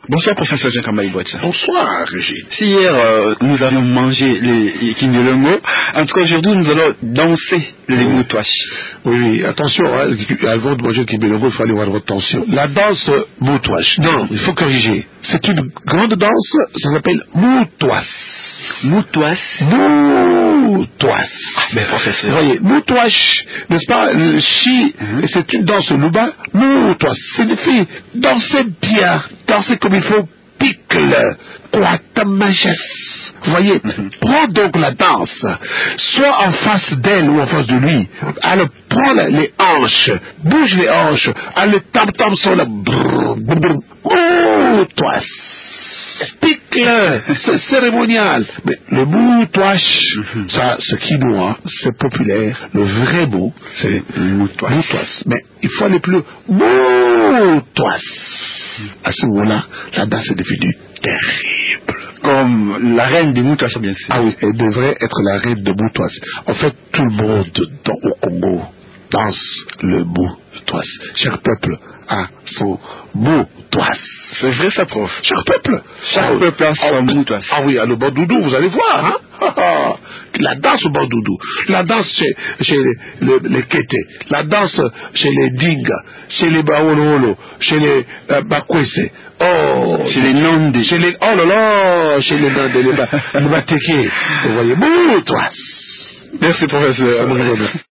Bonsoir, professeur Jean Kambale Boatia. Bonsoir, Régine. Si hier, nous avions mangé les Kindelongo, en tout cas aujourd'hui, nous allons danser les moutouaches. Oui, attention, hein, avant de manger le Kindelongo, il faut aller voir votre tension. La danse moutouache. Non, il faut corriger. C'est une grande danse, ça s'appelle moutouache. Moutouache. Moutouache. Mais professeur. Vous voyez, moutouache, n'est-ce pas, le chi, c'est une danse louba. Moutouache signifie danser bien, danser comme il faut, pique-le, quoi, ta majesse. Vous voyez, prends donc la danse, soit en face d'elle ou en face de lui. Alors, prends les hanches, bouge les hanches, allez, tam-tam sur le moutouache. Pique-le, c'est cérémonial. Mais le moutouache, ça, ce quinoa, c'est populaire. Le vrai mot, c'est moutouache. Mais il faut aller plus loin. Moutouache. À ce moment-là, la danse est devenue terrible. Comme la reine des moutouaches, bien sûr. Ah oui, elle devrait être la reine de moutouache. En fait, tout le monde au Congo danse le moutouache. Chaque peuple a son moutouache. C'est vrai ça, prof. Chaque peuple a son moutouache. Ah oui, à le bandoudou, vous allez voir, hein. La danse au bandoudou, la danse chez les Kété, la danse chez les Dinga, chez les Baololo, chez les Bakwese, chez les Nandé, chez les Nandé, les Bateke, vous voyez, moutouache. Merci, professeur.